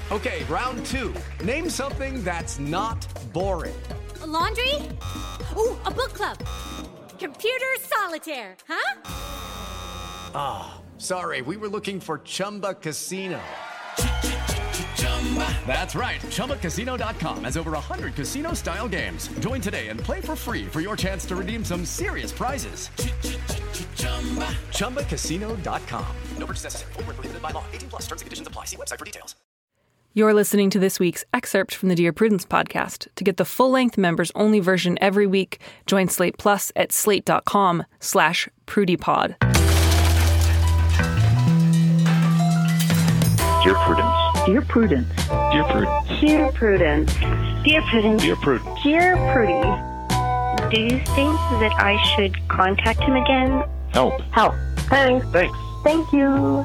Okay, round two. Name something that's not boring. A laundry? Ooh, a book club. Computer solitaire, huh? Ah, sorry, we were looking for Chumba Casino. That's right. ChumbaCasino.com has over 100 casino-style games. Join today and play for free for your chance to redeem some serious prizes. ChumbaCasino.com. No purchase necessary. Void where prohibited by law. 18+. Terms and conditions apply. See website for details. You're listening to this week's excerpt from the Dear Prudence podcast. To get the full-length members-only version every week, join Slate Plus at slate.com/prudypod. Dear Prudence. Dear Prudence. Dear Prudence. Dear Prudence. Dear Prudence. Dear Prudence. Dear Prudy, do you think that I should contact him again? Help. Help. Thanks. Thanks. Thank you.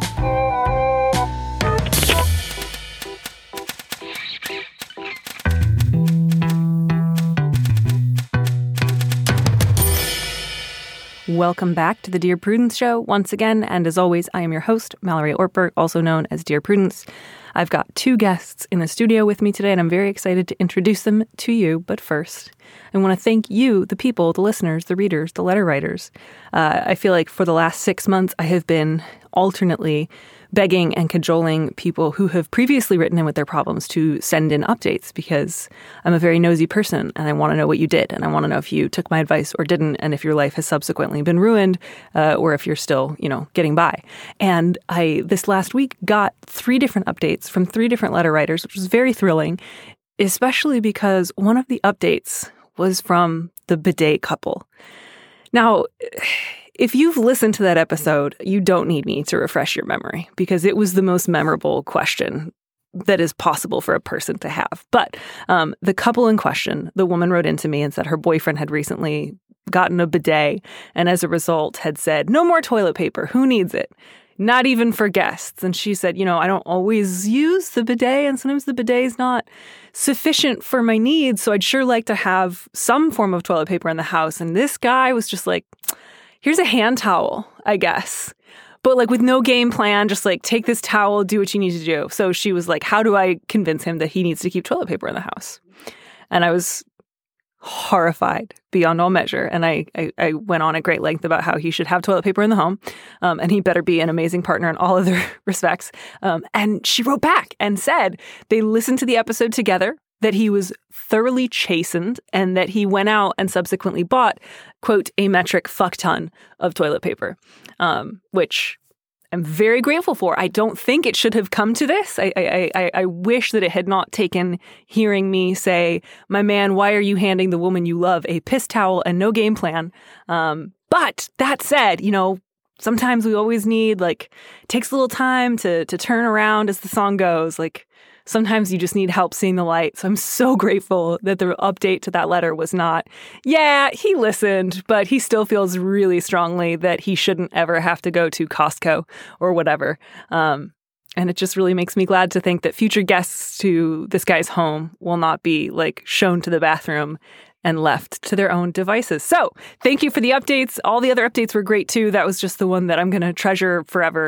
Welcome back to the Dear Prudence Show once again, and as always, I am your host, Mallory Ortberg, also known as Dear Prudence. I've got two guests in the studio with me today, and I'm very excited to introduce them to you. But first, I want to thank you, the people, the listeners, the readers, the letter writers. I feel like for the last 6 months, I have been alternately begging and cajoling people who have previously written in with their problems to send in updates, because I'm a very nosy person and I want to know what you did, and I want to know if you took my advice or didn't, and if your life has subsequently been ruined, or if you're still, getting by. And I, this last week, got 3 different updates from 3 different letter writers, which was very thrilling, especially because one of the updates was from the bidet couple. Now, if you've listened to that episode, you don't need me to refresh your memory, because it was the most memorable question that is possible for a person to have. But the couple in question, the woman wrote into me and said her boyfriend had recently gotten a bidet, and as a result had said, no more toilet paper. Who needs it? Not even for guests. And she said, I don't always use the bidet, and sometimes the bidet is not sufficient for my needs, so I'd sure like to have some form of toilet paper in the house. And this guy was just like, here's a hand towel, I guess. But with no game plan, just take this towel, do what you need to do. So she was like, how do I convince him that he needs to keep toilet paper in the house? And I was horrified beyond all measure. And I went on at great length about how he should have toilet paper in the home, and he better be an amazing partner in all other respects. And she wrote back and said they listened to the episode together, that he was thoroughly chastened, and that he went out and subsequently bought, quote, a metric fuck ton of toilet paper, which I'm very grateful for. I don't think it should have come to this. I wish that it had not taken hearing me say, my man, why are you handing the woman you love a piss towel and no game plan? But that said, sometimes we always need, takes a little time to turn around, as the song goes, sometimes you just need help seeing the light. So I'm so grateful that the update to that letter was not, yeah, he listened, but he still feels really strongly that he shouldn't ever have to go to Costco or whatever. And it just really makes me glad to think that future guests to this guy's home will not be shown to the bathroom and left to their own devices. So thank you for the updates. All the other updates were great too. That was just the one that I'm going to treasure forever.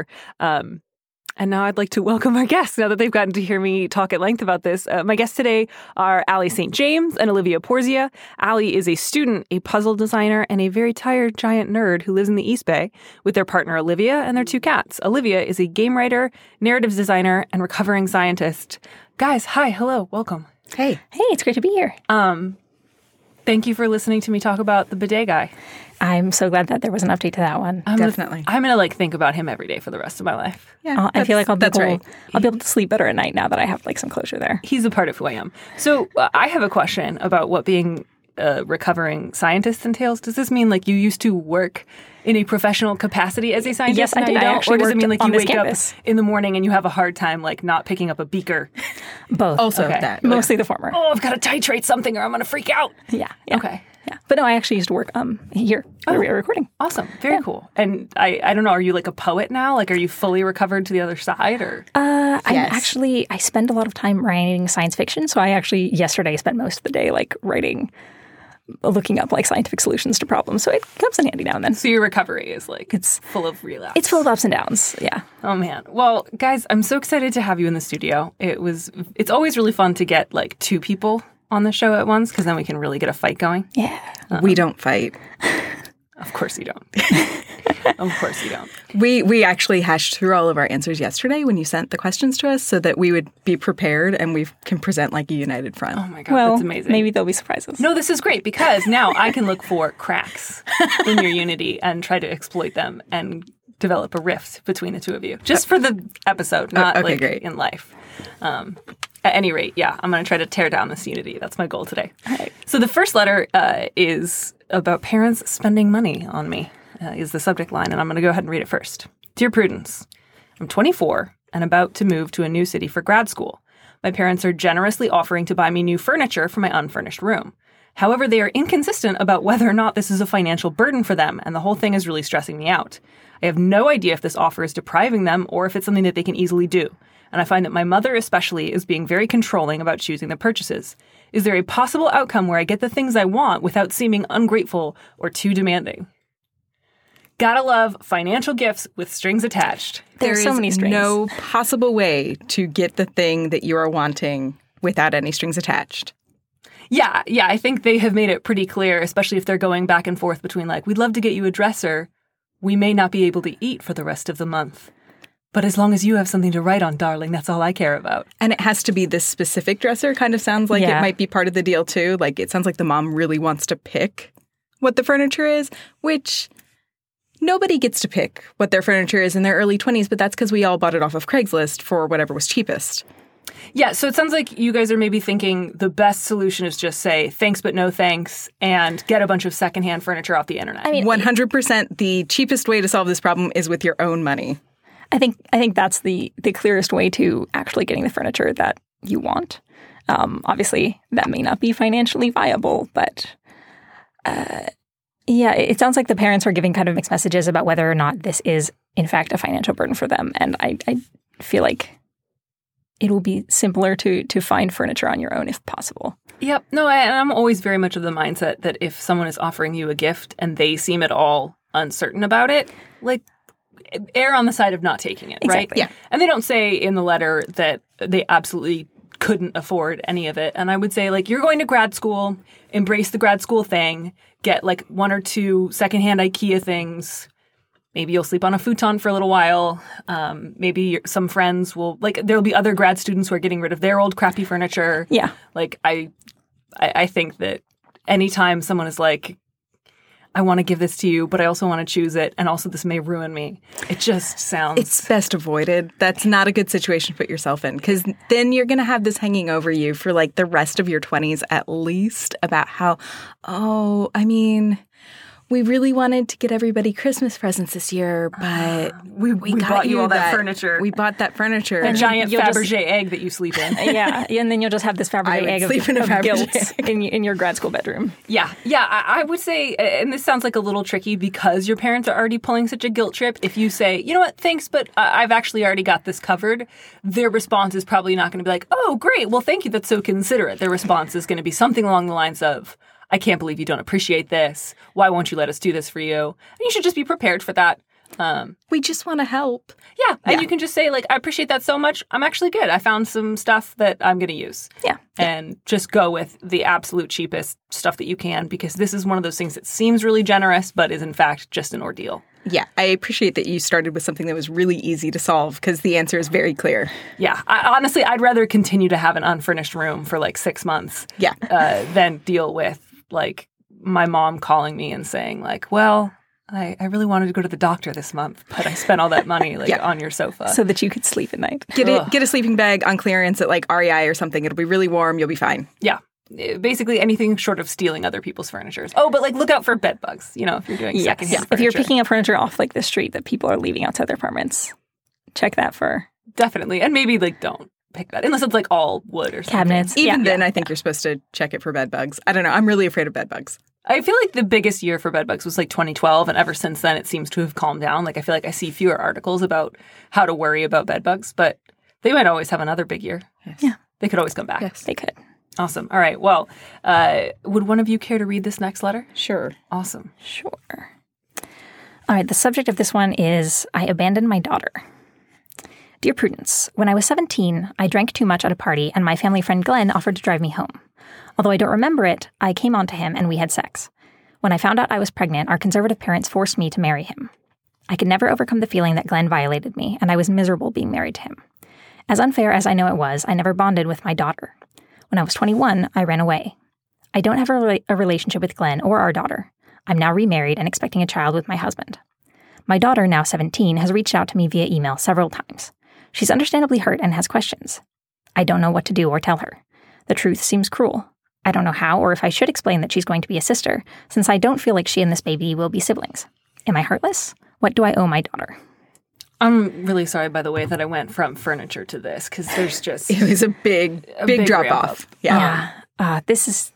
And now I'd like to welcome our guests, now that they've gotten to hear me talk at length about this. My guests today are Allie St. James and Olivia Porzia. Allie is a student, a puzzle designer, and a very tired giant nerd who lives in the East Bay with their partner Olivia and their 2 cats. Olivia is a game writer, narrative designer, and recovering scientist. Guys, hi, hello, welcome. Hey. Hey, it's great to be here. Thank you for listening to me talk about the bidet guy. I'm so glad that there was an update to that one. Definitely. I'm going to think about him every day for the rest of my life. Yeah, I feel like I'll be able to sleep better at night now that I have some closure there. He's a part of who I am. So I have a question about what being a recovering scientist entails. Does this mean you used to work in a professional capacity as a scientist? Yes, I did. You don't? I actually or does it mean you wake campus. up in the morning and you have a hard time not picking up a beaker? Both. Also okay. that. Mostly the former. Oh, I've got to titrate something or I'm going to freak out. Yeah. Okay. Yeah. But no, I actually used to work here where we are recording. Awesome. Very cool. And I don't know, are you a poet now? Are you fully recovered to the other side? Or Yes. I spend a lot of time writing science fiction. So I actually yesterday spent most of the day writing looking up like scientific solutions to problems. So it comes in handy now and then. So your recovery is like it's full of relapse. It's full of ups and downs. Yeah. Oh man. Well, guys, I'm so excited to have you in the studio. It's always really fun to get like two people on the show at once because then we can really get a fight going. Yeah. We don't fight. Of course you don't. Of course you don't. We actually hashed through all of our answers yesterday when you sent the questions to us so that we would be prepared and we can present like a united front. Oh my God, Well, that's amazing. maybe there'll be surprises. No, this is great because now I can look for cracks in your unity and try to exploit them and develop a rift between the two of you. Just for the episode, not okay, like great. in life. At any rate, yeah, I'm going to try to tear down this unity. That's my goal today. Right. So the first letter is about parents spending money on me, is the subject line, and I'm going to go ahead and read it first. Dear Prudence, I'm 24 and about to move to a new city for grad school. My parents are generously offering to buy me new furniture for my unfurnished room. However, they are inconsistent about whether or not this is a financial burden for them, and the whole thing is really stressing me out. I have no idea if this offer is depriving them or if it's something that they can easily do. And I find that my mother especially is being very controlling about choosing the purchases. Is there a possible outcome where I get the things I want without seeming ungrateful or too demanding? Gotta love financial gifts with strings attached. There's so many strings. No possible way to get the thing that you are wanting without any strings attached. Yeah, I think they have made it pretty clear, especially if they're going back and forth between like, we'd love to get you a dresser. We may not be able to eat for the rest of the month. But as long as you have something to write on, darling, that's all I care about. And it has to be this specific dresser. Kind of sounds like Yeah. it might be part of the deal, too. Like, it sounds like the mom really wants to pick what the furniture is, which nobody gets to pick what their furniture is in their early 20s, but that's because we all bought it off of Craigslist for whatever was cheapest. Yeah, so it sounds like you guys are maybe thinking the best solution is just say thanks but no thanks and get a bunch of secondhand furniture off the internet. I mean, 100% the cheapest way to solve this problem is with your own money. I think that's the clearest way to actually getting the furniture that you want. Obviously, that may not be financially viable, but yeah, it sounds like the parents are giving kind of mixed messages about whether or not this is, in fact, a financial burden for them. And I feel like it will be simpler to find furniture on your own if possible. Yep. No, and I'm always very much of the mindset that if someone is offering you a gift and they seem at all uncertain about it, like, err on the side of not taking it, right? Exactly. Yeah. And they don't say in the letter that they absolutely couldn't afford any of it. And I would say, like, you're going to grad school, embrace the grad school thing, get like 1 or 2 secondhand IKEA things. Maybe you'll sleep on a futon for a little while. Maybe some friends will, like, there'll be other grad students who are getting rid of their old crappy furniture. Yeah. Like, I think that anytime someone is like, I want to give this to you, but I also want to choose it, and also this may ruin me. It just sounds... It's best avoided. That's not a good situation to put yourself in, because then you're going to have this hanging over you for like the rest of your 20s at least about how, we really wanted to get everybody Christmas presents this year, but we got bought you all that furniture. We bought that furniture. a giant you'll just- Fabergé egg that you sleep in. Yeah, and then you'll just have this I Fabergé would egg sleep in a of Fabergé guilt egg. in your grad school bedroom. Yeah. I would say, and this sounds like a little tricky because your parents are already pulling such a guilt trip. If you say, you know what, thanks, but I've actually already got this covered, their response is probably not going to be like, oh, great, well, thank you, that's so considerate. Their response is going to be something along the lines of, I can't believe you don't appreciate this. Why won't you let us do this for you? And you should just be prepared for that. We just want to help. Yeah. And you can just say, like, I appreciate that so much. I'm actually good. I found some stuff that I'm going to use. Yeah. And just go with the absolute cheapest stuff that you can, because this is one of those things that seems really generous, but is in fact just an ordeal. Yeah, I appreciate that you started with something that was really easy to solve because the answer is very clear. Yeah. Honestly, I'd rather continue to have an unfurnished room for like 6 months Yeah. than deal with like my mom calling me and saying like, well, I really wanted to go to the doctor this month, but I spent all that money like on your sofa. So that you could sleep at night. Get a sleeping bag on clearance at like REI or something. It'll be really warm. You'll be fine. Yeah. Basically anything short of stealing other people's furniture. Oh, but like look out for bed bugs, you know, if you're doing secondhand furniture. If you're picking up furniture off like the street that people are leaving outside their apartments, check that for Definitely. And maybe like don't pick that unless it's like all wood or something. cabinets. Even then, I think you're supposed to check it for bed bugs. I don't know. I'm really afraid of bed bugs. I feel like the biggest year for bed bugs was like 2012, and ever since then it seems to have calmed down. Like I feel like I see fewer articles about how to worry about bed bugs, but they might always have another big year. Yes. Yeah. They could always come back. Yes. They could. Awesome. All right. Well, would one of you care to read this next letter? Sure. Awesome. Sure. All right, the subject of this one is I abandoned my daughter. Dear Prudence, when I was 17, I drank too much at a party and my family friend Glenn offered to drive me home. Although I don't remember it, I came on to him and we had sex. When I found out I was pregnant, our conservative parents forced me to marry him. I could never overcome the feeling that Glenn violated me, and I was miserable being married to him. As unfair as I know it was, I never bonded with my daughter. When I was 21, I ran away. I don't have a relationship with Glenn or our daughter. I'm now remarried and expecting a child with my husband. My daughter, now 17, has reached out to me via email several times. She's understandably hurt and has questions. I don't know what to do or tell her. The truth seems cruel. I don't know how or if I should explain that she's going to be a sister, since I don't feel like she and this baby will be siblings. Am I heartless? What do I owe my daughter? I'm really sorry, by the way, that I went from furniture to this, because there's just... It was a big drop off. Yeah. This is...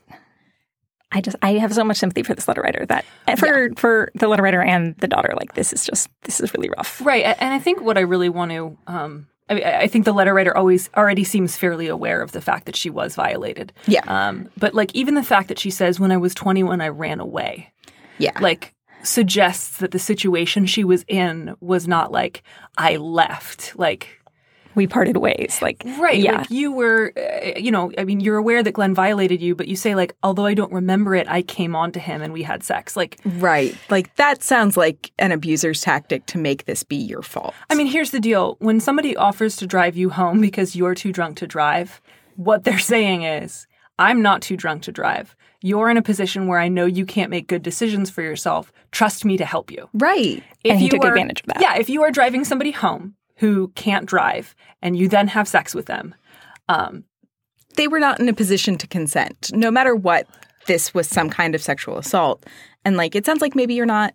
I have so much sympathy for this letter writer that for the letter writer and the daughter, like this is really rough. Right. And I think what I really want to, I think the letter writer already seems fairly aware of the fact that she was violated. Yeah. But like even the fact that she says, when I was 21, I ran away. Yeah. Like suggests that the situation she was in was not like, I left. Like, we parted ways. Like, right. Yeah. Like you were, you're aware that Glenn violated you, but you say like, although I don't remember it, I came on to him and we had sex. Like, right. Like that sounds like an abuser's tactic to make this be your fault. I mean, here's the deal. When somebody offers to drive you home because you're too drunk to drive, what they're saying is, I'm not too drunk to drive. You're in a position where I know you can't make good decisions for yourself. Trust me to help you. Right. And he took advantage of that. Yeah. If you are driving somebody home who can't drive and you then have sex with them. They were not in a position to consent. No matter what, this was some kind of sexual assault. And like, it sounds like maybe you're not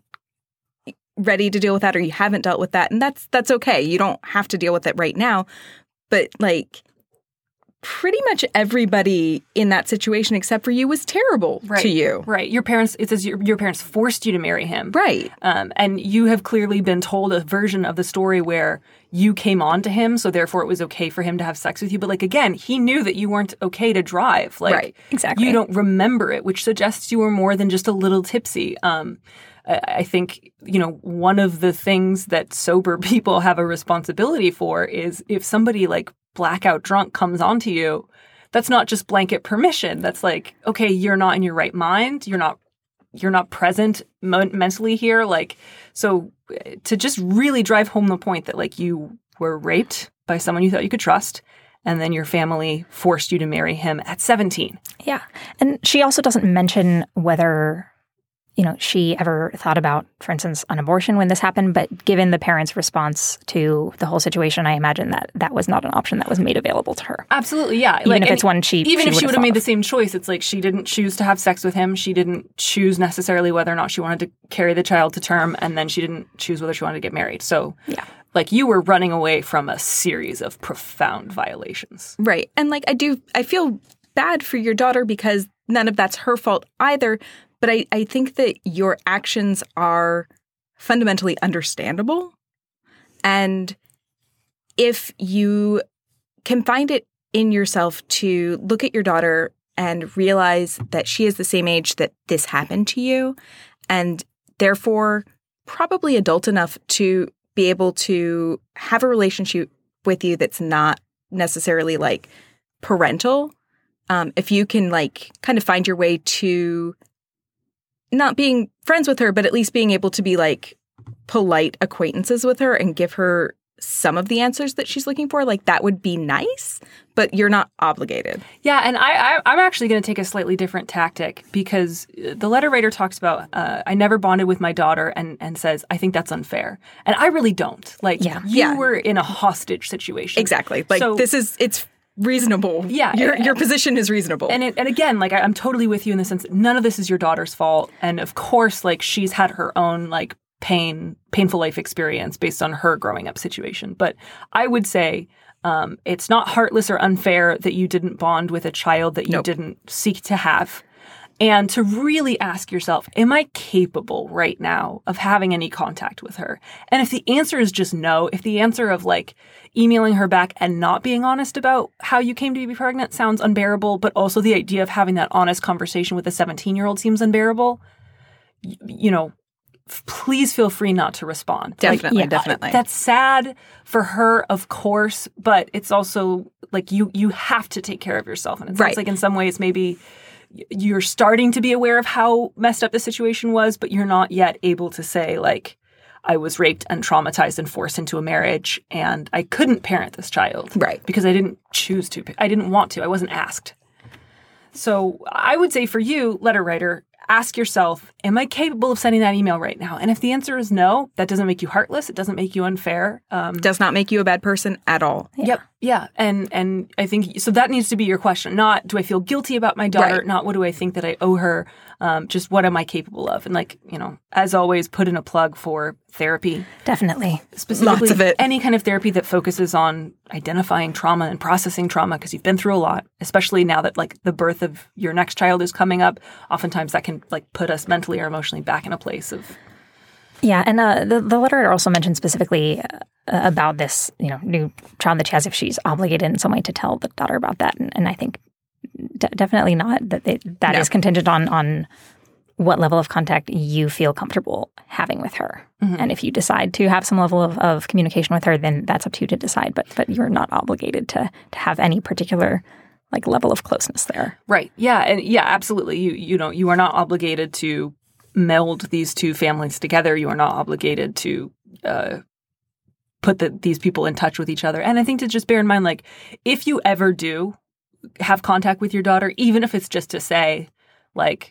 ready to deal with that or you haven't dealt with that. And that's okay. You don't have to deal with it right now. But like, pretty much everybody in that situation except for you was terrible to you. Right. Your parents, it says your parents forced you to marry him. Right. And you have clearly been told a version of the story where you came on to him, so therefore it was okay for him to have sex with you. But like, again, he knew that you weren't okay to drive. Like, right. Exactly. You don't remember it, which suggests you were more than just a little tipsy. I think, one of the things that sober people have a responsibility for is if somebody like blackout drunk comes onto you, that's not just blanket permission. That's like, okay, you're not in your right mind. You're not present mentally here. Like, so to just really drive home the point that like you were raped by someone you thought you could trust, and then your family forced you to marry him at 17. Yeah. And she also doesn't mention whether, she ever thought about, for instance, an abortion when this happened. But given the parents' response to the whole situation, I imagine that was not an option that was made available to her. Absolutely, yeah. Even if it's one she even if she would have made the of. same choice, it's like she didn't choose to have sex with him. She didn't choose necessarily whether or not she wanted to carry the child to term, and then she didn't choose whether she wanted to get married. So, yeah. Like you were running away from a series of profound violations. Right. And like I feel bad for your daughter because none of that's her fault either. But I think that your actions are fundamentally understandable. And if you can find it in yourself to look at your daughter and realize that she is the same age that this happened to you, and therefore probably adult enough to be able to have a relationship with you that's not necessarily like parental, if you can like kind of find your way to not being friends with her, but at least being able to be like polite acquaintances with her and give her some of the answers that she's looking for, like that would be nice, but you're not obligated. Yeah, and I'm actually going to take a slightly different tactic because the letter writer talks about I never bonded with my daughter and says, I think that's unfair. And I really don't. Like, you were in a hostage situation. Exactly. Like, so, it's reasonable. Yeah. Your position is reasonable. And again, like, I'm totally with you in the sense that none of this is your daughter's fault. And of course, like, she's had her own, like, painful life experience based on her growing up situation. But I would say it's not heartless or unfair that you didn't bond with a child that you didn't seek to have. And to really ask yourself, am I capable right now of having any contact with her? And if the answer is just no, if the answer of like emailing her back and not being honest about how you came to be pregnant sounds unbearable, but also the idea of having that honest conversation with a 17-year-old seems unbearable, you know, please feel free not to respond. Definitely, definitely. That's sad for her, of course, but it's also like you have to take care of yourself. And it sounds like in some ways maybe you're starting to be aware of how messed up the situation was, but you're not yet able to say, like, I was raped and traumatized and forced into a marriage and I couldn't parent this child. Right. Because I didn't choose to. I didn't want to. I wasn't asked. So I would say for you, letter writer, ask yourself, am I capable of sending that email right now? And if the answer is no, that doesn't make you heartless. It doesn't make you unfair. Does not make you a bad person at all. Yep. Yeah. And I think, so that needs to be your question. Not, do I feel guilty about my daughter? Right. Not, what do I think that I owe her? Just what am I capable of? And like, you know, as always, put in a plug for therapy. Definitely. Specifically, lots of it. Any kind of therapy that focuses on identifying trauma and processing trauma, because you've been through a lot, especially now that like the birth of your next child is coming up. Oftentimes that can like put us mentally or emotionally back in a place of. Yeah, and the letter also mentioned specifically about this, you know, new child that she has, if she's obligated in some way to tell the daughter about that, and I think definitely not. That is contingent on what level of contact you feel comfortable having with her, and if you decide to have some level of communication with her, then that's up to you to decide. But you're not obligated to have any particular like level of closeness there. Right. Yeah. And yeah, absolutely. You are not obligated to meld these two families together. You are not obligated to put these people in touch with each other. And I think to just bear in mind, like, if you ever do have contact with your daughter, even if it's just to say, like,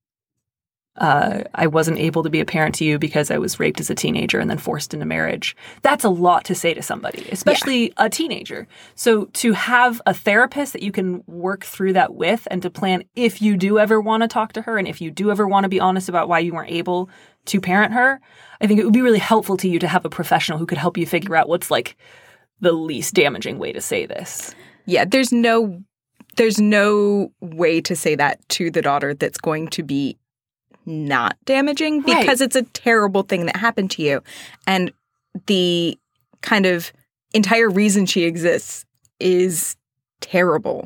I wasn't able to be a parent to you because I was raped as a teenager and then forced into marriage. That's a lot to say to somebody, especially a teenager. So to have a therapist that you can work through that with, and to plan if you do ever want to talk to her and if you do ever want to be honest about why you weren't able to parent her, I think it would be really helpful to you to have a professional who could help you figure out what's like the least damaging way to say this. Yeah, there's no way to say that to the daughter that's going to be not damaging, because it's a terrible thing that happened to you. And the kind of entire reason she exists is terrible.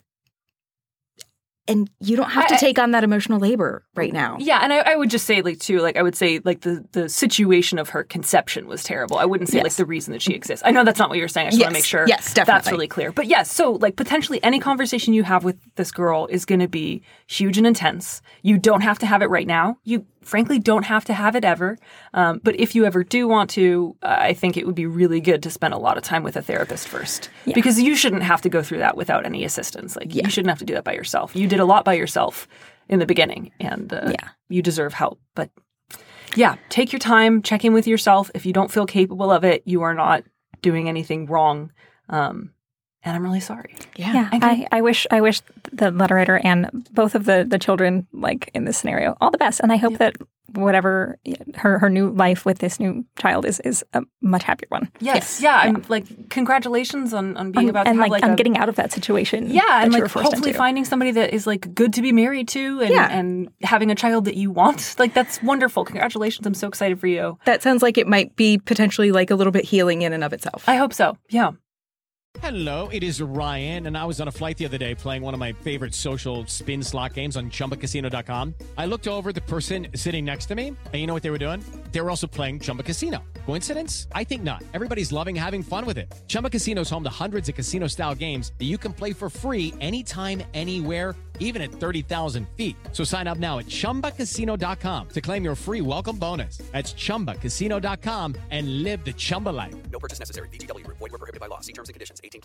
And you don't have to take on that emotional labor right now. Yeah, and I would just say, like, too, like, I would say, like, the situation of her conception was terrible. I wouldn't say, like, the reason that she exists. I know that's not what you're saying. I just want to make sure that's really clear. But, yes, so, like, potentially any conversation you have with this girl is going to be huge and intense. You don't have to have it right now. You, frankly, don't have to have it ever. But if you ever do want to, I think it would be really good to spend a lot of time with a therapist first. Yeah. Because you shouldn't have to go through that without any assistance. Like, you shouldn't have to do that by yourself. You did a lot by yourself in the beginning, and you deserve help. But yeah, take your time, check in with yourself. If you don't feel capable of it, you are not doing anything wrong. And I'm really sorry. Yeah. I wish the letter writer and both of the children, like in this scenario, all the best. And I hope that whatever her new life with this new child is a much happier one. Yes. Yeah. I'm like, congratulations on being about to have on getting out of that situation. Yeah. And like hopefully finding somebody that is like good to be married to and having a child that you want. Like, that's wonderful. Congratulations. I'm so excited for you. That sounds like it might be potentially like a little bit healing in and of itself. I hope so. Yeah. Hello, it is Ryan, and I was on a flight the other day playing one of my favorite social spin slot games on ChumbaCasino.com. I looked over at the person sitting next to me, and you know what they were doing? They were also playing Chumba Casino. Coincidence? I think not. Everybody's loving having fun with it. Chumba Casino is home to hundreds of casino-style games that you can play for free anytime, anywhere, even at 30,000 feet. So sign up now at ChumbaCasino.com to claim your free welcome bonus. That's ChumbaCasino.com and live the Chumba life. No purchase necessary. VGW. Void where prohibited by law. See terms and conditions. 18+.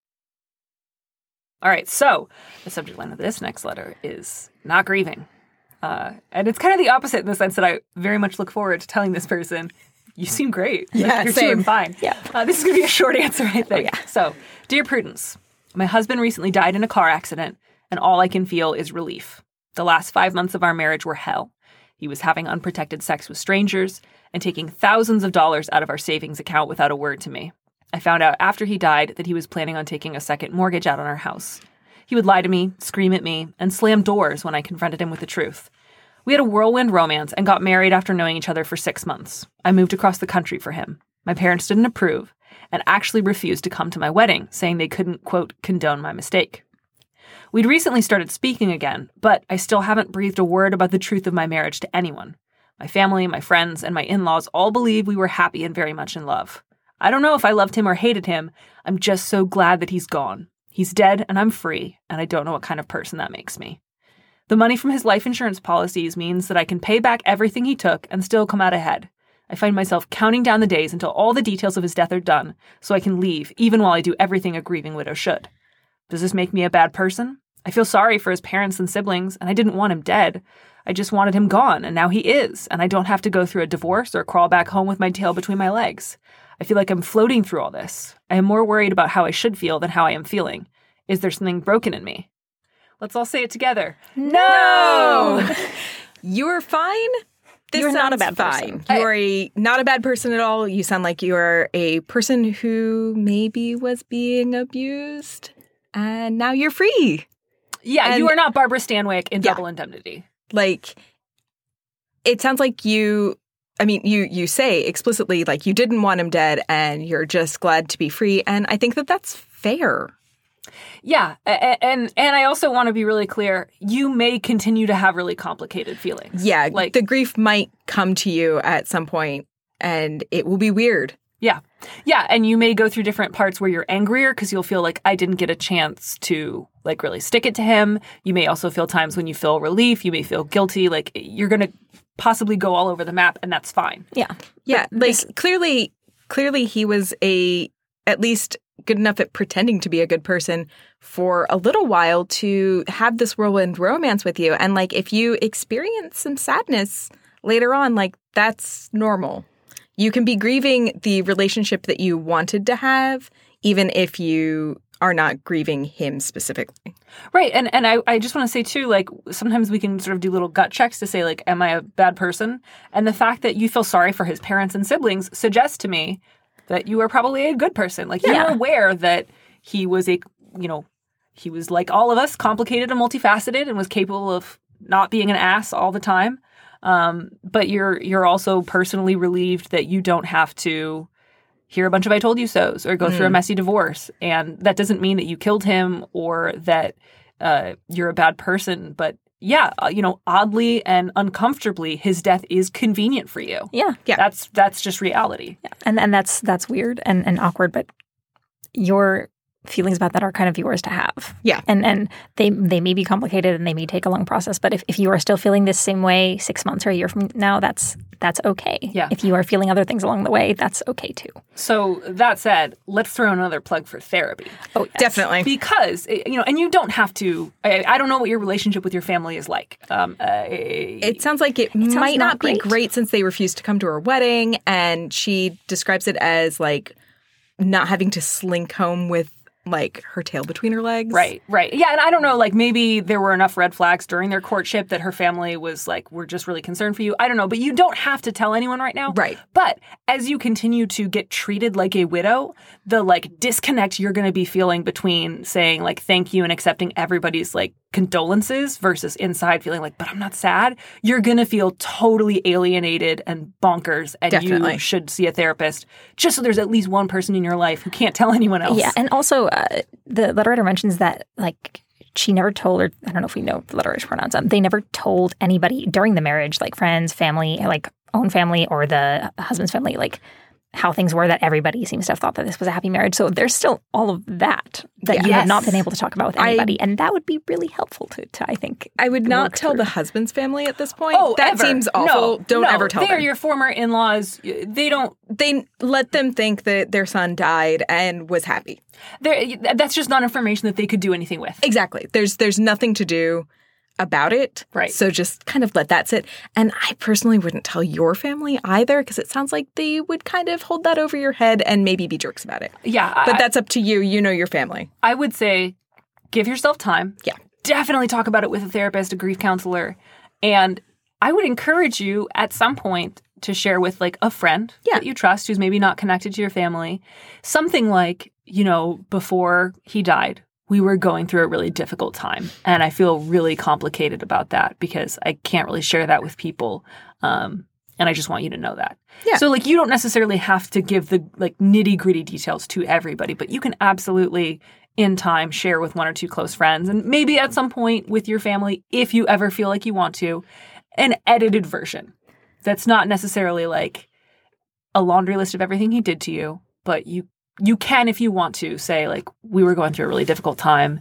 All right, so the subject line of this next letter is not grieving. And it's kind of the opposite in the sense that I very much look forward to telling this person, you seem great. Yeah, you're same. doing fine. Yeah. This is going to be a short answer, I think. Oh, yeah. So, Dear Prudence, my husband recently died in a car accident, and all I can feel is relief. The last 5 months of our marriage were hell. He was having unprotected sex with strangers and taking thousands of dollars out of our savings account without a word to me. I found out after he died that he was planning on taking a second mortgage out on our house. He would lie to me, scream at me, and slam doors when I confronted him with the truth. We had a whirlwind romance and got married after knowing each other for 6 months. I moved across the country for him. My parents didn't approve and actually refused to come to my wedding, saying they couldn't, quote, condone my mistake. We'd recently started speaking again, but I still haven't breathed a word about the truth of my marriage to anyone. My family, my friends, and my in-laws all believe we were happy and very much in love. I don't know if I loved him or hated him. I'm just so glad that he's gone. He's dead and I'm free, and I don't know what kind of person that makes me. The money from his life insurance policies means that I can pay back everything he took and still come out ahead. I find myself counting down the days until all the details of his death are done, so I can leave, even while I do everything a grieving widow should. Does this make me a bad person? I feel sorry for his parents and siblings, and I didn't want him dead. I just wanted him gone, and now he is, and I don't have to go through a divorce or crawl back home with my tail between my legs. I feel like I'm floating through all this. I am more worried about how I should feel than how I am feeling. Is there something broken in me? Let's all say it together. No! You're fine. You're not a bad fine. person. You are not a bad person at all. You sound like you are a person who maybe was being abused, and now you're free. Yeah, And- you are not Barbara Stanwyck in Double Indemnity. Like, it sounds like you say explicitly, like, you didn't want him dead and you're just glad to be free. And I think that that's fair. Yeah, and I also want to be really clear. You may continue to have really complicated feelings. Yeah, like the grief might come to you at some point and it will be weird. Yeah. Yeah, and you may go through different parts where you're angrier because you'll feel like I didn't get a chance to like really stick it to him. You may also feel times when you feel relief. You may feel guilty. Like you're going to possibly go all over the map, and that's fine. Yeah. Yeah, like clearly he was at least good enough at pretending to be a good person for a little while to have this whirlwind romance with you. And like if you experience some sadness later on, like that's normal. You can be grieving the relationship that you wanted to have, even if you are not grieving him specifically. Right. And I just want to say, too, like, sometimes we can sort of do little gut checks to say, like, am I a bad person? And the fact that you feel sorry for his parents and siblings suggests to me that you are probably a good person. Like, you're aware that he was he was like all of us, complicated and multifaceted, and was capable of not being an ass all the time. But you're also personally relieved that you don't have to hear a bunch of I told you so's or go through a messy divorce. And that doesn't mean that you killed him or that you're a bad person. But yeah, oddly and uncomfortably, his death is convenient for you. Yeah. That's just reality. Yeah. And that's weird and awkward, but your feelings about that are kind of yours to have. Yeah. And they may be complicated and they may take a long process, but if you are still feeling this same way 6 months or a year from now, that's okay. Yeah. If you are feeling other things along the way, that's okay too. So that said, let's throw another plug for therapy. Oh, yes. Definitely. Because, and you don't have to, I don't know what your relationship with your family is like. It sounds like it might not be great since they refused to come to her wedding, and she describes it as like not having to slink home with like her tail between her legs. Right. Yeah, and I don't know, like maybe there were enough red flags during their courtship that her family was like, we're just really concerned for you. I don't know, but you don't have to tell anyone right now. Right. But as you continue to get treated like a widow, the like disconnect you're going to be feeling between saying like thank you and accepting everybody's like condolences versus inside feeling like, but I'm not sad, you're going to feel totally alienated and bonkers, and Definitely. you should see a therapist just so there's at least one person in your life who can't tell anyone else. Yeah, and also the letter writer mentions that like she never told, or I don't know if we know the letter writer's pronouns, they never told anybody during the marriage, like friends, family, like own family or the husband's family, like how things were, that everybody seems to have thought that this was a happy marriage. So there's still all of that you have not been able to talk about with anybody. And that would be really helpful to I think. I would not work tell through. the husband's family at this point. Oh, that ever. seems awful. Don't ever tell them. They are them. your former in-laws. They Let them think that their son died and was happy. That's just not information that they could do anything with. Exactly. There's nothing to do about it. Right. So just kind of let that sit. And I personally wouldn't tell your family either, because it sounds like they would kind of hold that over your head and maybe be jerks about it. Yeah. But that's up to you. You know your family. I would say give yourself time. Yeah. Definitely talk about it with a therapist, a grief counselor. And I would encourage you at some point to share with like a friend that you trust who's maybe not connected to your family. Something like, before he died, we were going through a really difficult time. And I feel really complicated about that because I can't really share that with people. And I just want you to know that. Yeah. So like you don't necessarily have to give the like nitty-gritty details to everybody, but you can absolutely in time share with one or two close friends and maybe at some point with your family, if you ever feel like you want to, an edited version. That's not necessarily like a laundry list of everything he did to you, but you can, if you want to, say like we were going through a really difficult time,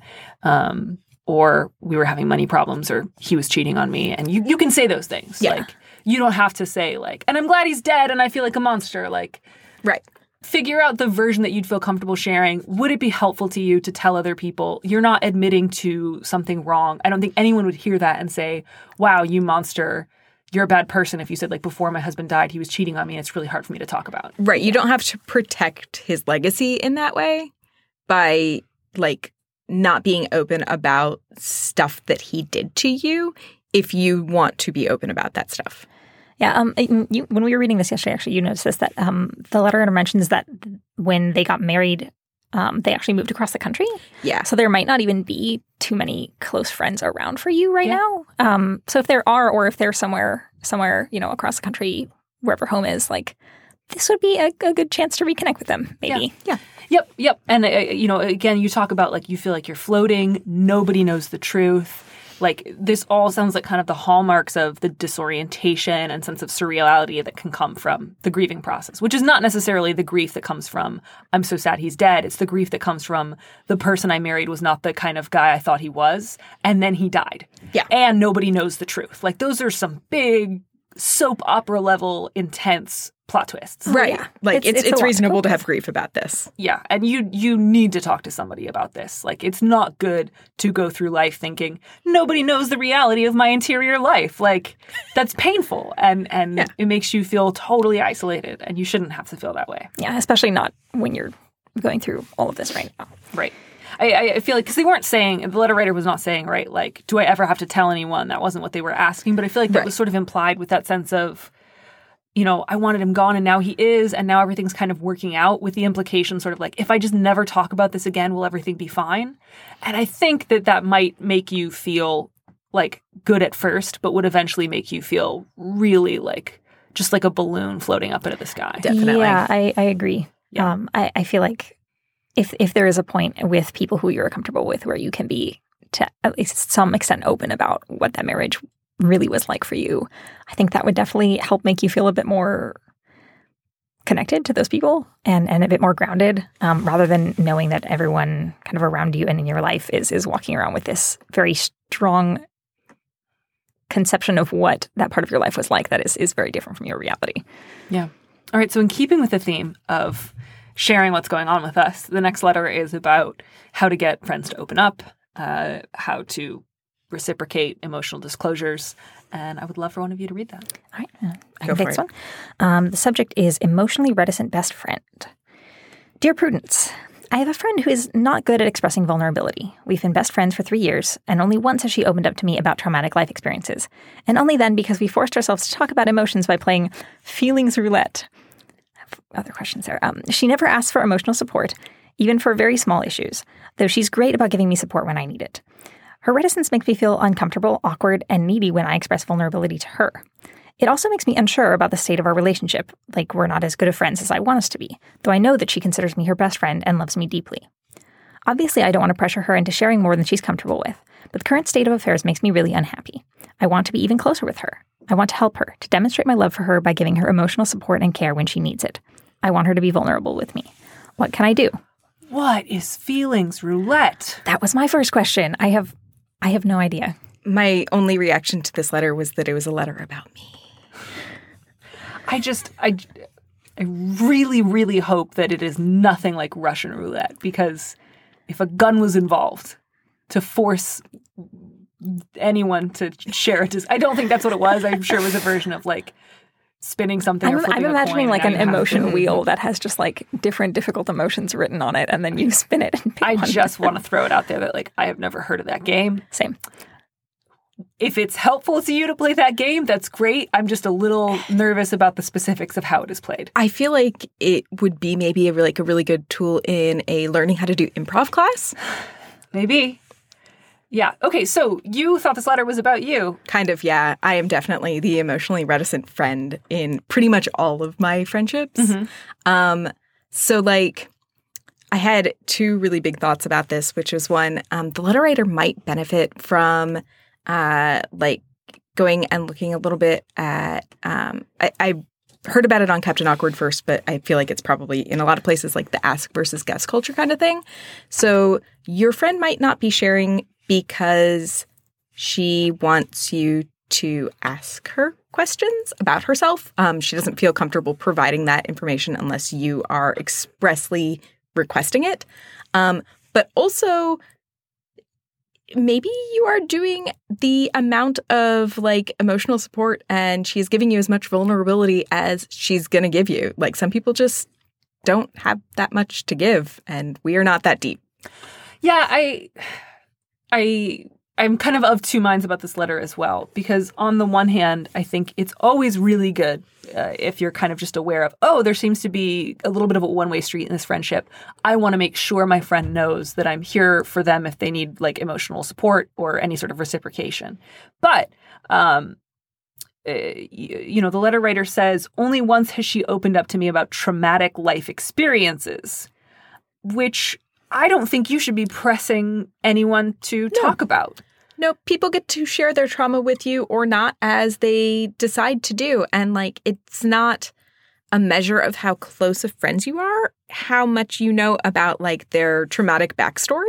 or we were having money problems, or he was cheating on me, and you can say those things. Yeah. Like you don't have to say like, and I'm glad he's dead, and I feel like a monster. Like, Right. Figure out the version that you'd feel comfortable sharing. Would it be helpful to you to tell other people you're not admitting to something wrong? I don't think anyone would hear that and say, "Wow, you monster." You're a bad person if you said, like, before my husband died, he was cheating on me. And it's really hard for me to talk about. Right. You don't have to protect his legacy in that way by, like, not being open about stuff that he did to you if you want to be open about that stuff. Yeah. When we were reading this yesterday, actually, you noticed this, that the letter mentions that when they got married, they actually moved across the country. Yeah. So there might not even be too many close friends around for you right now. So if there are, or if they're somewhere, across the country, wherever home is, like, this would be a good chance to reconnect with them, maybe. Yeah. Yep. And, again, you talk about, like, you feel like you're floating. Nobody knows the truth. Like, this all sounds like kind of the hallmarks of the disorientation and sense of surreality that can come from the grieving process, which is not necessarily the grief that comes from, I'm so sad he's dead. It's the grief that comes from the person I married was not the kind of guy I thought he was, and then he died. Yeah. And nobody knows the truth. Like, those are some big soap opera level intense plot twists. Right. yeah. Like, It's a it's lot reasonable to to have grief about this. Yeah, and you need to talk to somebody about this. Like, it's not good to go through life thinking, nobody knows the reality of my interior life. Like, that's painful, and it makes you feel totally isolated, and you shouldn't have to feel that way. Yeah, especially not when you're going through all of this right now. Right. I feel like, because they weren't saying, the letter writer was not saying, right, like, do I ever have to tell anyone? That wasn't what they were asking, but I feel like that was sort of implied with that sense of, I wanted him gone and now he is, and now everything's kind of working out, with the implication sort of like, if I just never talk about this again, will everything be fine? And I think that might make you feel like good at first, but would eventually make you feel really like, just like a balloon floating up into the sky. Definitely. Yeah, I agree. Yeah. I feel like if there is a point with people who you're comfortable with where you can be, to at least some extent, open about what that marriage really was like for you, I think that would definitely help make you feel a bit more connected to those people and a bit more grounded, rather than knowing that everyone kind of around you and in your life is walking around with this very strong conception of what that part of your life was like that is very different from your reality. Yeah. All right. So in keeping with the theme of sharing what's going on with us, the next letter is about how to get friends to open up, how to reciprocate emotional disclosures. And I would love for one of you to read that. All right. I can take this one. The subject is emotionally reticent best friend. Dear Prudence, I have a friend who is not good at expressing vulnerability. We've been best friends for 3 years, and only once has she opened up to me about traumatic life experiences. And only then because we forced ourselves to talk about emotions by playing feelings roulette. I have other questions there. She never asks for emotional support, even for very small issues, though she's great about giving me support when I need it. Her reticence makes me feel uncomfortable, awkward, and needy when I express vulnerability to her. It also makes me unsure about the state of our relationship, like we're not as good of friends as I want us to be, though I know that she considers me her best friend and loves me deeply. Obviously, I don't want to pressure her into sharing more than she's comfortable with, but the current state of affairs makes me really unhappy. I want to be even closer with her. I want to help her, to demonstrate my love for her by giving her emotional support and care when she needs it. I want her to be vulnerable with me. What can I do? What is feelings roulette? That was my first question. I have no idea. My only reaction to this letter was that it was a letter about me. I really, really hope that it is nothing like Russian roulette, because if a gun was involved to force anyone to share it, I don't think that's what it was. I'm sure it was a version of like spinning something. I'm imagining like an emotion wheel that has just like different difficult emotions written on it, and then you spin it and pick I one. just want to throw it out there that like I have never heard of that game. Same. If it's helpful to you to play that game, that's great. I'm just a little nervous about the specifics of how it is played. I feel like it would be maybe a really good tool in a learning how to do improv class. Maybe. Yeah. Okay, so you thought this letter was about you. Kind of, yeah. I am definitely the emotionally reticent friend in pretty much all of my friendships. So, like, I had two really big thoughts about this, which was one, the letter writer might benefit from, like, going and looking a little bit at, I heard about it on Captain Awkward first, but I feel like it's probably in a lot of places like the ask versus guess culture kind of thing. So your friend might not be sharing because she wants you to ask her questions about herself. She doesn't feel comfortable providing that information unless you are expressly requesting it. But also, maybe you are doing the amount of like emotional support and she's giving you as much vulnerability as she's going to give you. Like some people just don't have that much to give and we are not that deep. Yeah, I'm kind of two minds about this letter as well, because on the one hand, I think it's always really good if you're kind of just aware of, oh, there seems to be a little bit of a one-way street in this friendship. I want to make sure my friend knows that I'm here for them if they need like emotional support or any sort of reciprocation. But, you know, the letter writer says, only once has she opened up to me about traumatic life experiences, which I don't think you should be pressing anyone to talk about. No, people get to share their trauma with you or not as they decide to do. And like, it's not a measure of how close of friends you are, how much you know about like their traumatic backstory.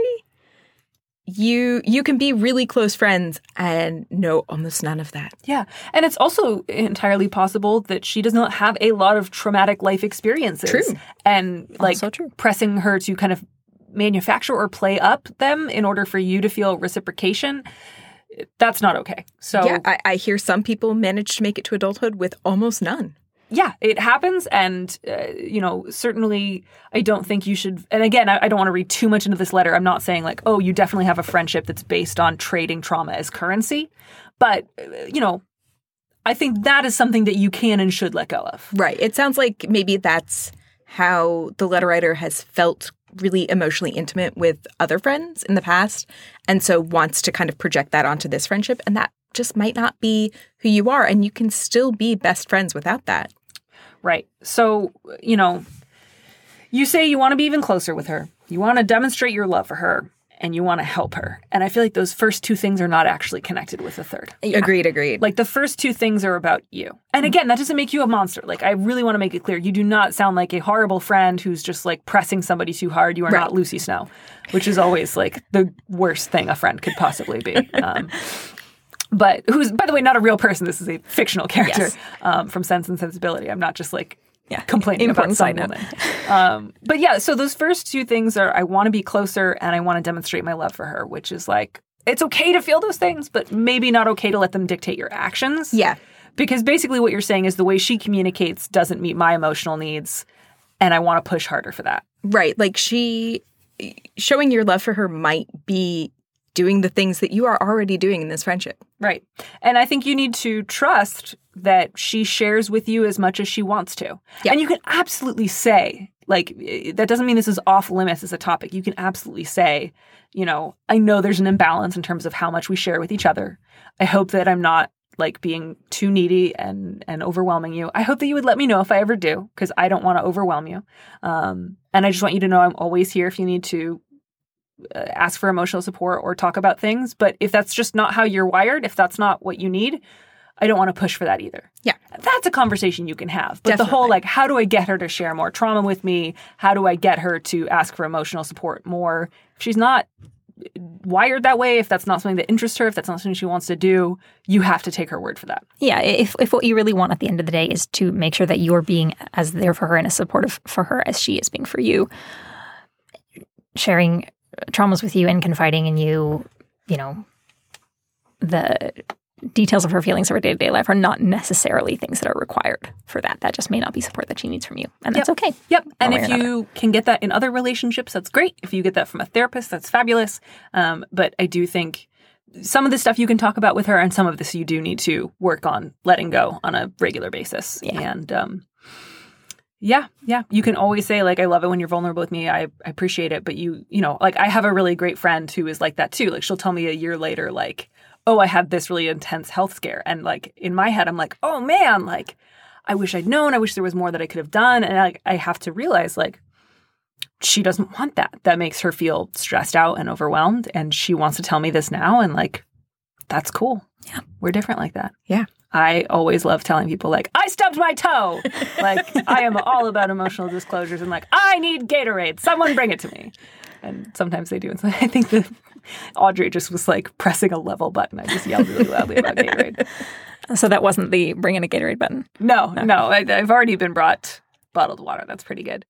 You can be really close friends and know almost none of that. Yeah. And it's also entirely possible that she does not have a lot of traumatic life experiences. True. And like true. Pressing her to kind of manufacture or play up them in order for you to feel reciprocation, that's not okay. So yeah, I hear some people manage to make it to adulthood with almost none. Yeah, it happens. And, you know, certainly I don't think you should. And again, I don't want to read too much into this letter. I'm not saying like, oh, you definitely have a friendship that's based on trading trauma as currency. But, you know, I think that is something that you can and should let go of. Right. It sounds like maybe that's how the letter writer has felt really emotionally intimate with other friends in the past, and so wants to kind of project that onto this friendship, and that just might not be who you are, and you can still be best friends without that. Right. So, you know, you say you want to be even closer with her. You want to demonstrate your love for her, and you want to help her. And I feel like those first two things are not actually connected with the third. Agreed. Like the first two things are about you. And again, that doesn't make you a monster. Like I really want to make it clear. You do not sound like a horrible friend who's just like pressing somebody too hard. You are not Lucy Snow, which is always like the worst thing a friend could possibly be. But who's, by the way, not a real person. This is a fictional character from Sense and Sensibility. I'm not just like complaining about some woman. But yeah, so those first two things are I want to be closer and I want to demonstrate my love for her, which is like, it's okay to feel those things, but maybe not okay to let them dictate your actions. Yeah. Because basically what you're saying is the way she communicates doesn't meet my emotional needs and I want to push harder for that. Right. Like showing your love for her might be doing the things that you are already doing in this friendship. Right. And I think you need to trust that she shares with you as much as she wants to. Yeah. And you can absolutely say, like, that doesn't mean this is off limits as a topic. You can absolutely say, you know, I know there's an imbalance in terms of how much we share with each other. I hope that I'm not like being too needy and overwhelming you. I hope that you would let me know if I ever do, because I don't want to overwhelm you. And I just want you to know I'm always here if you need to ask for emotional support or talk about things. But if that's just not how you're wired, if that's not what you need, I don't want to push for that either. Yeah. That's a conversation you can have. But Definitely. The whole, like, how do I get her to share more trauma with me? How do I get her to ask for emotional support more? If she's not wired that way, if that's not something that interests her, if that's not something she wants to do, you have to take her word for that. Yeah, if what you really want at the end of the day is to make sure that you're being as there for her and as supportive for her as she is being for you, sharing traumas with you and confiding in you, you know, the details of her feelings of her day-to-day life are not necessarily things that are required for that. That just may not be support that she needs from you. And that's okay. Yep. And if you can get that in other relationships, that's great. If you get that from a therapist, that's fabulous. But I do think some of this stuff you can talk about with her, and some of this you do need to work on letting go on a regular basis. Yeah. And Yeah. You can always say, like, I love it when you're vulnerable with me. I appreciate it. But you know, like, I have a really great friend who is like that too. Like, she'll tell me a year later, like, oh, I had this really intense health scare. And like, in my head, I'm like, oh man, like, I wish I'd known. I wish there was more that I could have done. And I have to realize, like, she doesn't want that. That makes her feel stressed out and overwhelmed. And she wants to tell me this now. And like, that's cool. Yeah. We're different like that. Yeah. I always love telling people, like, I stubbed my toe. Like, I am all about emotional disclosures and, like, I need Gatorade. Someone bring it to me. And sometimes they do. And so I think that Audrey just was, like, pressing a level button. I just yelled really loudly about Gatorade. So that wasn't the bring in a Gatorade button? No. I've already been brought bottled water. That's pretty good.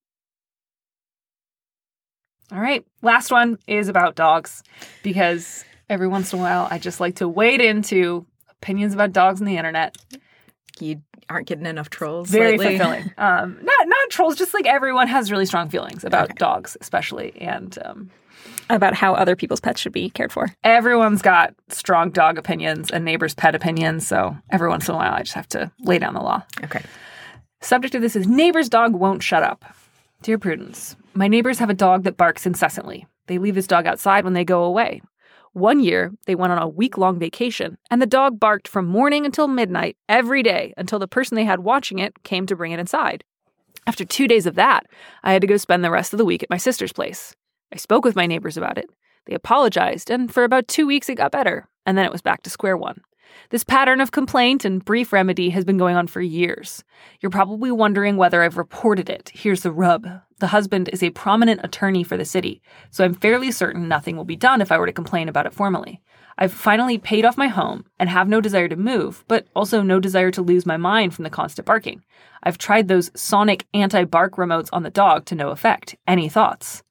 All right. Last one is about dogs, because every once in a while I just like to wade into opinions about dogs on the internet. You aren't getting enough trolls. Very lately. fulfilling. Not trolls, just like everyone has really strong feelings about dogs, especially. And about how other people's pets should be cared for. Everyone's got strong dog opinions and neighbors' pet opinions. So every once in a while I just have to lay down the law. Okay. Subject of this is neighbor's dog won't shut up. Dear Prudence, my neighbors have a dog that barks incessantly. They leave this dog outside when they go away. One year, they went on a week-long vacation, and the dog barked from morning until midnight every day until the person they had watching it came to bring it inside. After 2 days of that, I had to go spend the rest of the week at my sister's place. I spoke with my neighbors about it. They apologized, and for about 2 weeks it got better, and then it was back to square one. This pattern of complaint and brief remedy has been going on for years. You're probably wondering whether I've reported it. Here's the rub. The husband is a prominent attorney for the city, so I'm fairly certain nothing will be done if I were to complain about it formally. I've finally paid off my home and have no desire to move, but also no desire to lose my mind from the constant barking. I've tried those sonic anti-bark remotes on the dog to no effect. Any thoughts?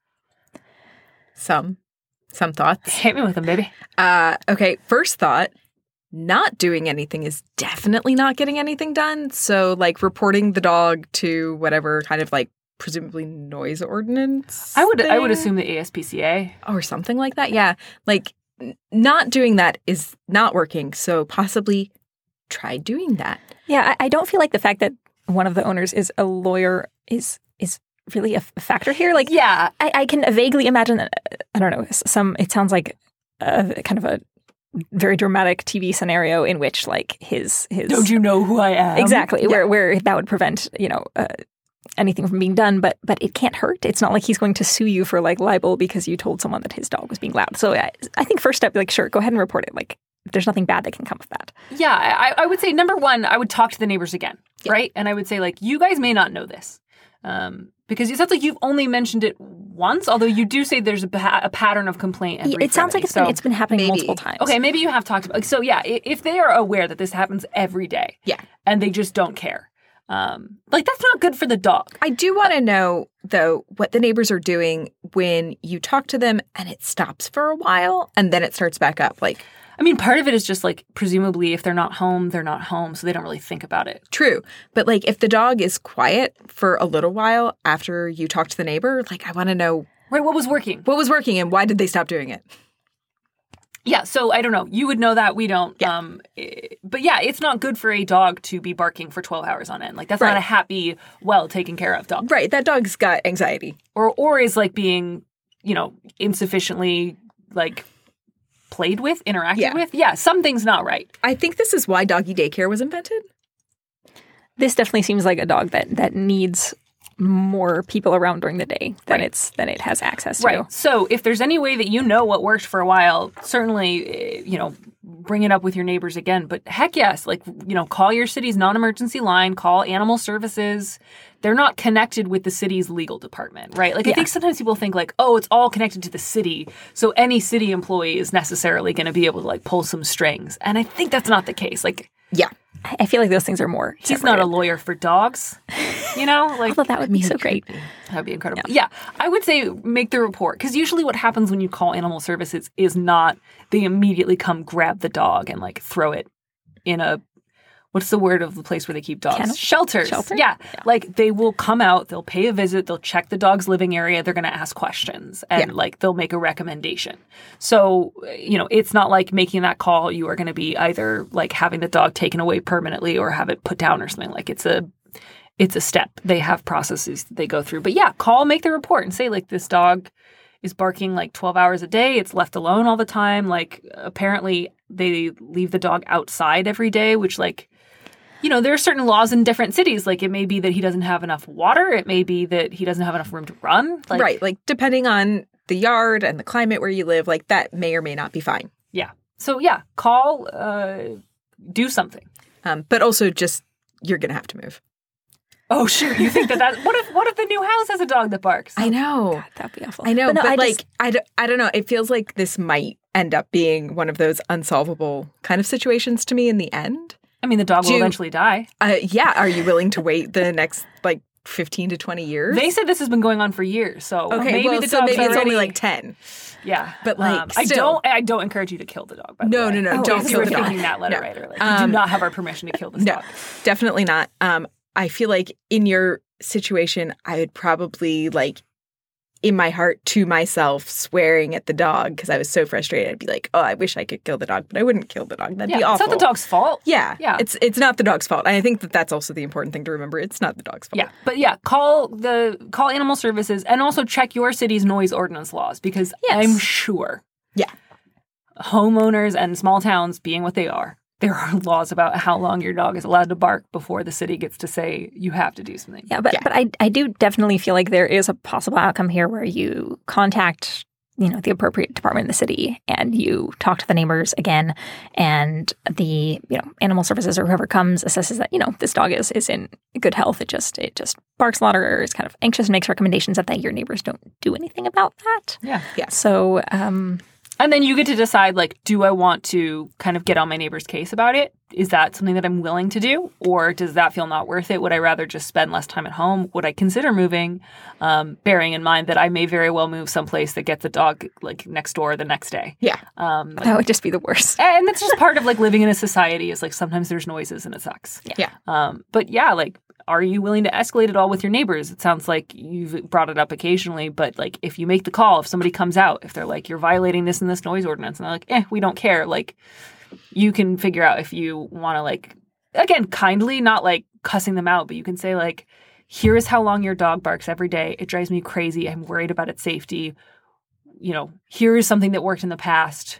Some thoughts. Hit me with them, baby. Okay, first thought. Not doing anything is definitely not getting anything done. So, like, reporting the dog to whatever kind of, like, presumably noise ordinance. I would assume the ASPCA or something like that. Yeah, like not doing that is not working. So possibly try doing that. Yeah, I don't feel like the fact that one of the owners is a lawyer is really a factor here. Like, yeah, I can vaguely imagine. I don't know. It sounds like kind of a very dramatic TV scenario in which, like, his don't you know who I am? Exactly, yeah. where that would prevent, anything from being done, but it can't hurt. It's not like he's going to sue you for, like, libel because you told someone that his dog was being loud. So I think first step, like, sure, go ahead and report it. Like, there's nothing bad that can come of that. Yeah, I would say number one, I would talk to the neighbors again, right? And I would say, like, you guys may not know this. Because it sounds like you've only mentioned it once, although you do say there's a pattern of complaint. And it sounds like it's been happening multiple times. Okay, maybe you have talked about. So yeah, if they are aware that this happens every day, and they just don't care, like, that's not good for the dog. I do want to know though what the neighbors are doing when you talk to them and it stops for a while and then it starts back up. Like, I mean, part of it is just, like, presumably if they're not home, so they don't really think about it. True. But, like, if the dog is quiet for a little while after you talk to the neighbor, like, I want to know. Right, what was working? What was working and why did they stop doing it? Yeah, so I don't know. You would know that. We don't. Yeah. But yeah, it's not good for a dog to be barking for 12 hours on end. Like, that's not a happy, well taken care of dog. Right. That dog's got anxiety. Or is, like, being, insufficiently, like, played with, interacted with. Yeah, something's not right. I think this is why doggy daycare was invented. This definitely seems like a dog that needs more people around during the day than it has access to. Right. So if there's any way that you know what worked for a while, certainly, bring it up with your neighbors again. But heck yes, like, call your city's non-emergency line, call animal services. They're not connected with the city's legal department, right? Like, I think sometimes people think, like, oh, it's all connected to the city, so any city employee is necessarily going to be able to, like, pull some strings. And I think that's not the case. Like, yeah. I feel like those things are more separated. He's not a lawyer for dogs, like. Although that would be so great. That would be incredible. Yeah. I would say make the report, because usually what happens when you call animal services is not they immediately come grab the dog and, like, throw it in a, what's the word of the place where they keep dogs? Kennel? Shelters. Shelter? Yeah. Like, they will come out, they'll pay a visit, they'll check the dog's living area, they're going to ask questions, and like, they'll make a recommendation. So, it's not like making that call, you are going to be either, like, having the dog taken away permanently or have it put down or something. Like, it's it's a step. They have processes that they go through. But yeah, call, make the report and say, like, this dog is barking like 12 hours a day. It's left alone all the time. Like, apparently they leave the dog outside every day, which, like, you know, there are certain laws in different cities. Like, it may be that he doesn't have enough water. It may be that he doesn't have enough room to run. Like, right. Like, depending on the yard and the climate where you live, like, that may or may not be fine. Yeah. So, yeah, call, do something. But also just, you're going to have to move. Oh, shoot. You think that what if the new house has a dog that barks? I know. God, that'd be awful. I know, no, but I don't know. It feels like this might end up being one of those unsolvable kind of situations to me in the end. I mean, the dog will eventually die. Yeah. Are you willing to wait the next, 15 to 20 years? They said this has been going on for years, so okay, maybe maybe it's only 10. Yeah, but I don't encourage you to kill the dog. By the way. No, don't kill the dog. Thinking that letter writer, like, you do not have our permission to kill this dog. Definitely not. I feel like in your situation, I would probably in my heart to myself swearing at the dog because I was so frustrated. I'd be like, oh, I wish I could kill the dog, but I wouldn't kill the dog. That'd be awful. It's not the dog's fault. Yeah. It's not the dog's fault. And I think that's also the important thing to remember. It's not the dog's fault. Yeah. But yeah, call animal services and also check your city's noise ordinance laws because I'm sure homeowners and small towns being what they are, there are laws about how long your dog is allowed to bark before the city gets to say you have to do something. Yeah, but I do definitely feel like there is a possible outcome here where you contact, the appropriate department in the city and you talk to the neighbors again and the, animal services or whoever comes assesses that, this dog is in good health. It just barks a lot or is kind of anxious and makes recommendations that your neighbors don't do anything about that. Yeah. So, and then you get to decide, do I want to kind of get on my neighbor's case about it? Is that something that I'm willing to do? Or does that feel not worth it? Would I rather just spend less time at home? Would I consider moving? Bearing in mind that I may very well move someplace that gets a dog, next door the next day. Yeah. That would just be the worst. And that's just part of, living in a society is, sometimes there's noises and it sucks. Yeah. But, yeah, are you willing to escalate it all with your neighbors? It sounds like you've brought it up occasionally, but if you make the call, if somebody comes out, if they're like, you're violating this and this noise ordinance, and they're like, we don't care. You can figure out if you want to again, kindly, not cussing them out, but you can say here is how long your dog barks every day. It drives me crazy. I'm worried about its safety. Here is something that worked in the past.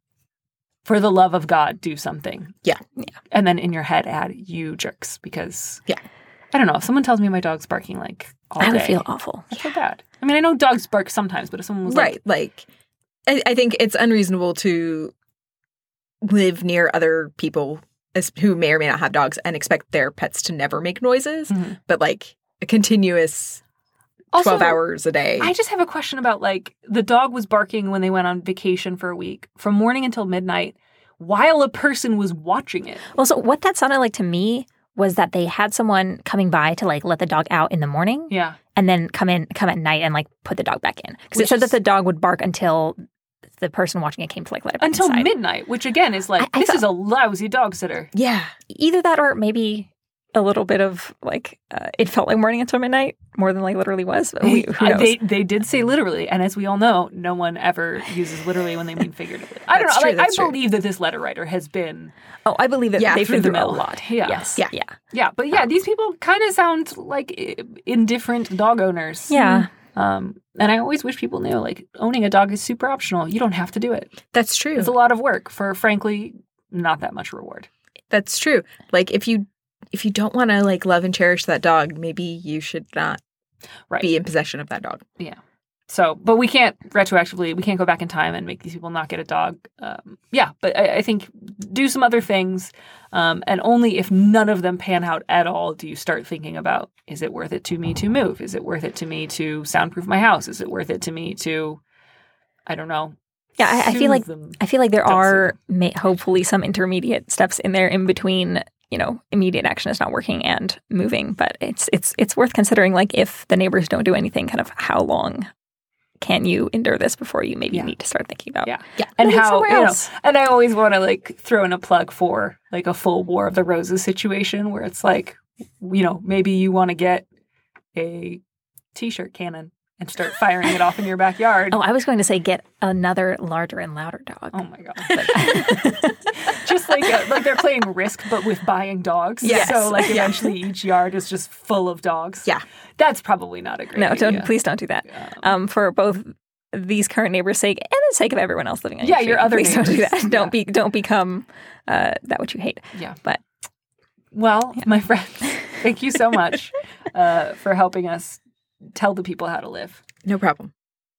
For the love of God, do something. Yeah. And then in your head, add you jerks because I don't know. If someone tells me my dog's barking all day, I would feel awful. I feel bad. I mean, I know dogs bark sometimes, but if someone was right, I think it's unreasonable to live near other people who may or may not have dogs and expect their pets to never make noises, but a continuous 12 hours a day. I just have a question about the dog was barking when they went on vacation for a week from morning until midnight while a person was watching it. Well, so what that sounded like to me was that they had someone coming by to let the dog out in the morning. Yeah. And then come at night and put the dog back in. Because it said that the dog would bark until the person watching it came to let it back until inside. Midnight, which again is this is a lousy dog sitter. Yeah. Either that or maybe a little bit of it felt like morning until midnight more than literally was. But who knows? They did say literally, and as we all know, no one ever uses literally when they mean figuratively. I don't know. I believe that this letter writer has been. Oh, I believe that they've been through a lot. Yeah. Yes. Yeah. But these people kind of sound like indifferent dog owners. Yeah. And I always wish people knew owning a dog is super optional. You don't have to do it. That's true. It's a lot of work for frankly not that much reward. That's true. If you don't want to love and cherish that dog, maybe you should not be in possession of that dog. Yeah. So, but we can't go back in time and make these people not get a dog. But I think do some other things. And only if none of them pan out at all do you start thinking about, is it worth it to me to move? Is it worth it to me to soundproof my house? Is it worth it to me to, I don't know. Yeah, I feel like there are hopefully some intermediate steps in there in between. Immediate action is not working and moving, but it's worth considering. If the neighbors don't do anything, kind of how long can you endure this before you maybe need to start thinking about and how and I always want to throw in a plug for a full War of the Roses situation where it's maybe you want to get a t-shirt cannon and start firing it off in your backyard. Oh, I was going to say get another larger and louder dog. Oh my God. Just like they're playing Risk, but with buying dogs. Yes. So like eventually each yard is just full of dogs. Yeah. That's probably not a great idea. Please don't do that. For both these current neighbors' sake and the sake of everyone else living on your street. your other please neighbors. don't do that. Don't become that what you hate. Yeah. But well, my friends, thank you so much for helping us tell the people how to live. No problem.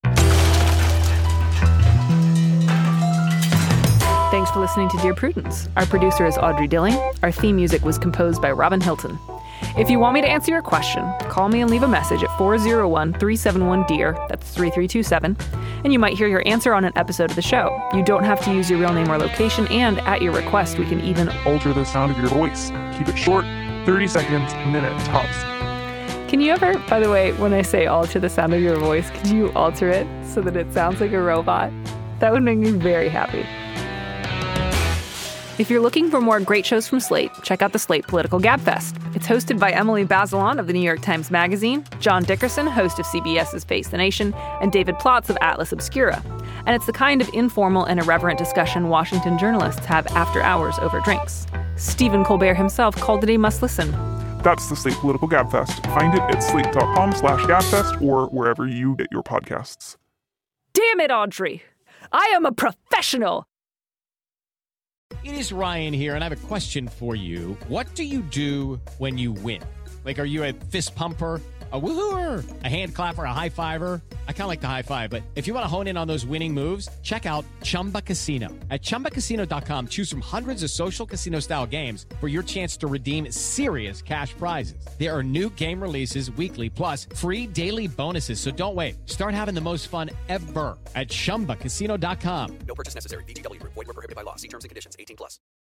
Thanks for listening to Dear Prudence. Our producer is Audrey Dilling. Our theme music was composed by Robin Hilton. If you want me to answer your question, call me and leave a message at 401-371-DEAR, that's 3327, and you might hear your answer on an episode of the show. You don't have to use your real name or location, and at your request, we can even alter the sound of your voice. Keep it short, 30 seconds, a minute tops. Can you ever, by the way, when I say alter the sound of your voice, could you alter it so that it sounds like a robot? That would make me very happy. If you're looking for more great shows from Slate, check out the Slate Political Gabfest. It's hosted by Emily Bazelon of the New York Times Magazine, John Dickerson, host of CBS's Face the Nation, and David Plotz of Atlas Obscura. And it's the kind of informal and irreverent discussion Washington journalists have after hours over drinks. Stephen Colbert himself called it a must-listen. That's the Slate Political Gabfest. Find it at slate.com/gabfest or wherever you get your podcasts. Damn it, Audrey! I am a professional! It is Ryan here, and I have a question for you. What do you do when you win? Like, are you a fist pumper, a woohooer, a hand clapper, a high fiver? I kind of like the high five, but if you want to hone in on those winning moves, check out Chumba Casino. At ChumbaCasino.com, choose from hundreds of social casino-style games for your chance to redeem serious cash prizes. There are new game releases weekly, plus free daily bonuses, so don't wait. Start having the most fun ever at ChumbaCasino.com. No purchase necessary. VGW Group. Void where prohibited by law. See terms and conditions. 18+.